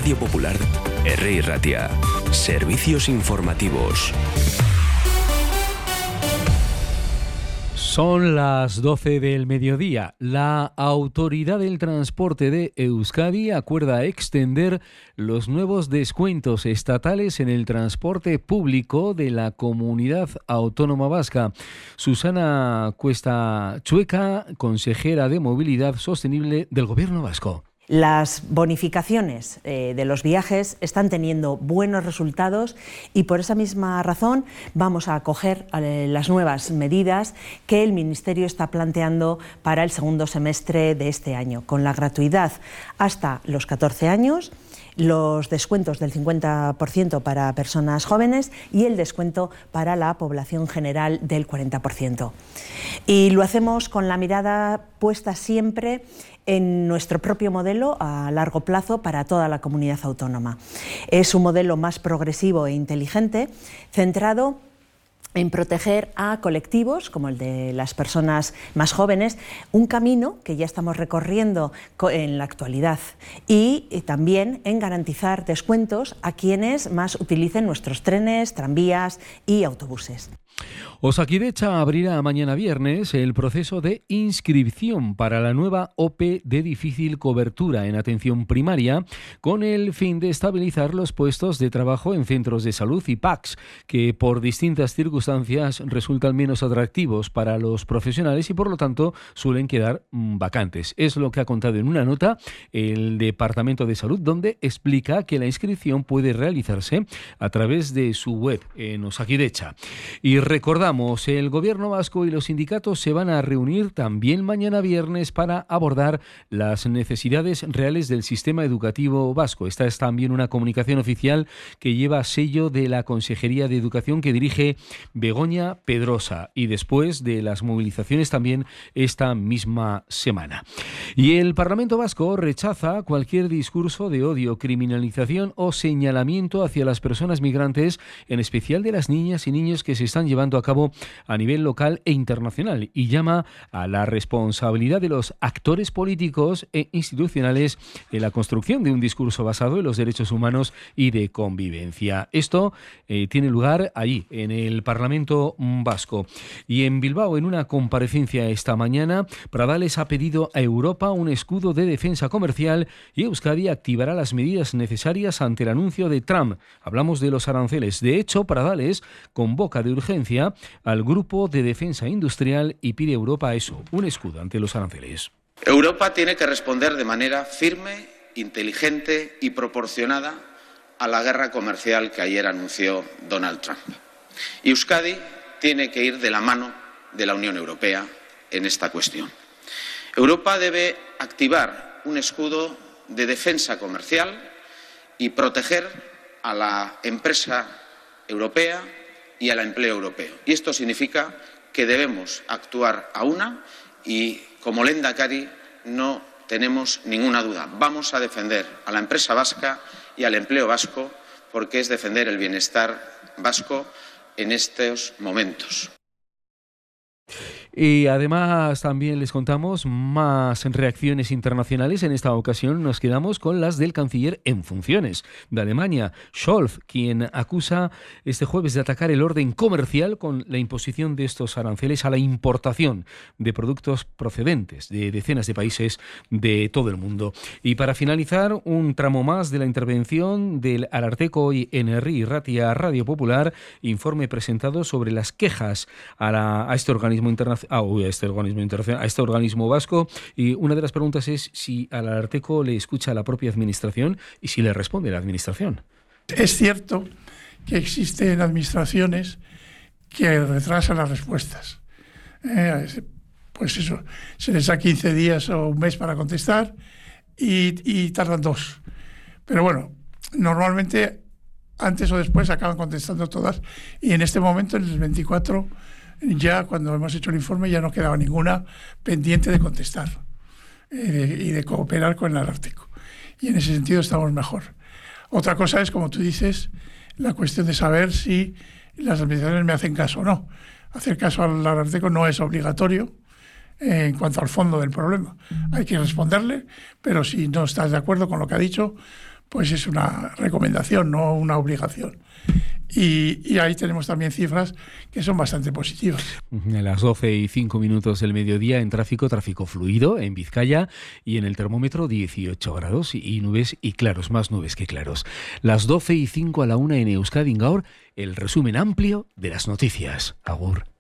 Radio Popular, R. Ratia. Servicios informativos. Son las 12 del mediodía. La Autoridad del Transporte de Euskadi acuerda extender los nuevos descuentos estatales en el transporte público de la Comunidad Autónoma Vasca. Susana Cuesta Chueca, consejera de Movilidad Sostenible del Gobierno vasco. Las bonificaciones de los viajes están teniendo buenos resultados y por esa misma razón vamos a acoger las nuevas medidas que el Ministerio está planteando para el segundo semestre de este año, con la gratuidad hasta los 14 años, los descuentos del 50% para personas jóvenes y el descuento para la población general del 40%. Y lo hacemos con la mirada puesta siempre en nuestro propio modelo a largo plazo para toda la comunidad autónoma. Es un modelo más progresivo e inteligente, centrado en proteger a colectivos como el de las personas más jóvenes, un camino que ya estamos recorriendo en la actualidad, y también en garantizar descuentos a quienes más utilicen nuestros trenes, tranvías y autobuses. Osakidetza abrirá mañana viernes el proceso de inscripción para la nueva OPE de difícil cobertura en atención primaria, con el fin de estabilizar los puestos de trabajo en centros de salud y PACs, que por distintas circunstancias resultan menos atractivos para los profesionales y por lo tanto suelen quedar vacantes. Es lo que ha contado en una nota el Departamento de Salud, donde explica que la inscripción puede realizarse a través de su web en Osakidetza. Y recordamos, el Gobierno vasco y los sindicatos se van a reunir también mañana viernes para abordar las necesidades reales del sistema educativo vasco. Esta es también una comunicación oficial que lleva sello de la Consejería de Educación que dirige Begoña Pedrosa, y después de las movilizaciones también esta misma semana. Y el Parlamento vasco rechaza cualquier discurso de odio, criminalización o señalamiento hacia las personas migrantes, en especial de las niñas y niños que se están llevando a cabo a nivel local e internacional, y llama a la responsabilidad de los actores políticos e institucionales en la construcción de un discurso basado en los derechos humanos y de convivencia. Esto tiene lugar allí, en el Parlamento vasco. Y en Bilbao, en una comparecencia esta mañana, Pradales ha pedido a Europa un escudo de defensa comercial y Euskadi activará las medidas necesarias ante el anuncio de Trump. Hablamos de los aranceles. De hecho, Pradales convoca de urgencia al Grupo de Defensa Industrial y pide a Europa eso, un escudo ante los aranceles. Europa tiene que responder de manera firme, inteligente y proporcionada a la guerra comercial que ayer anunció Donald Trump. Y Euskadi tiene que ir de la mano de la Unión Europea en esta cuestión. Europa debe activar un escudo de defensa comercial y proteger a la empresa europea y al empleo europeo. Y esto significa que debemos actuar a una y, como Lehendakari, no tenemos ninguna duda. Vamos a defender a la empresa vasca y al empleo vasco, porque es defender el bienestar vasco en estos momentos. Y además también les contamos más reacciones internacionales. En esta ocasión nos quedamos con las del canciller en funciones de Alemania, Scholz, quien acusa este jueves de atacar el orden comercial con la imposición de estos aranceles a la importación de productos procedentes de decenas de países de todo el mundo. Y para finalizar, un tramo más de la intervención del Ararteko hoy en R. Ratia Radio Popular, informe presentado sobre las quejas a este organismo internacional, a este organismo vasco, y una de las preguntas es si al Ararteko le escucha la propia administración y si le responde la administración. Es cierto que existen administraciones que retrasan las respuestas. Pues eso, se les da 15 días o un mes para contestar y tardan 2. Pero bueno, normalmente antes o después acaban contestando todas, y en este momento, en el 24, ya cuando hemos hecho el informe ya no quedaba ninguna pendiente de contestar y de cooperar con el Ararteko. Y en ese sentido estamos mejor. Otra cosa es, como tú dices, la cuestión de saber si las administraciones me hacen caso o no. Hacer caso al Ararteko no es obligatorio en cuanto al fondo del problema. Hay que responderle, pero si no estás de acuerdo con lo que ha dicho, pues es una recomendación, no una obligación. Y ahí tenemos también cifras que son bastante positivas. A las 12:05 del mediodía en tráfico fluido en Vizcaya y en el termómetro 18 grados y nubes y claros, más nubes que claros. Las 12:05 a la 1 en Euskadi Gaur, el resumen amplio de las noticias. Agur.